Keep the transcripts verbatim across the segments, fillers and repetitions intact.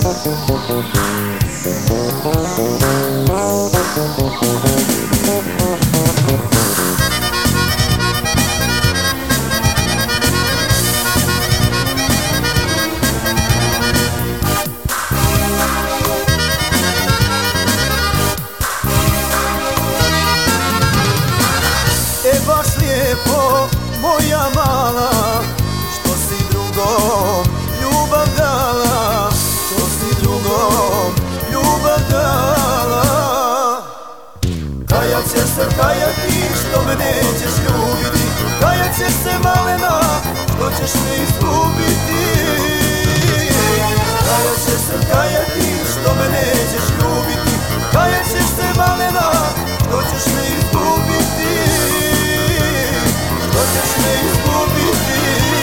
E baš lijepo, moja mala, što si drugom ljubav dala, što si drugom ljubav dala. Kajat ćeš se, kajati, što me nećeš ljubiti, kajat ćeš se malena, što ćeš me izgubiti. Kajat ćeš se, kajati, što me nećeš ljubiti, kajat ćeš se malena, što ćeš me izgubiti. Što ćeš me izgubiti.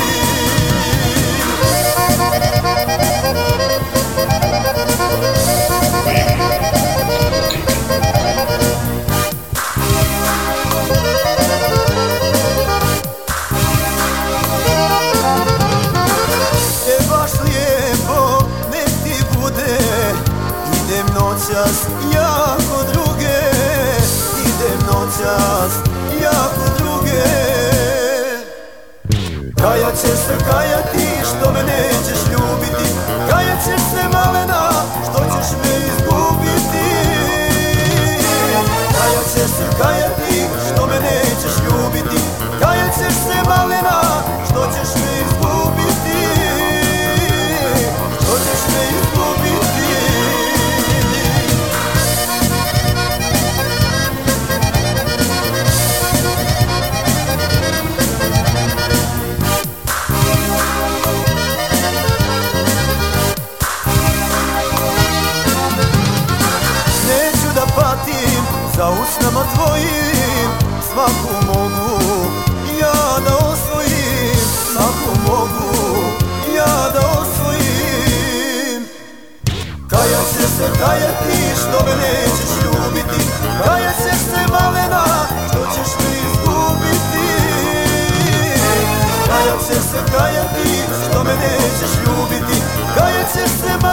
E baš lijepo nek ti bude, idem noćas ja kod druge, idem noćas ja kod druge. Kajat ćeš se, kajati, što me nećeš ljubiti, kajat ćeš se malena, što ćeš me izgubiti. Kajat ćeš se, kajati, što me nećeš ljubiti, kajat ćeš se malena, što ćeš me izgubiti. Što ćeš me izgubiti. Za usnama tvojim svaku mogu ja da osvojim, svaku mogu ja da osvojim. Kajat ćeš se, kajati, što me nećeš ljubiti, kajat ćeš se malena, što ćeš me izgubiti. Kajat ćeš se, kajati, što me nećeš ljubiti, kajat ćeš se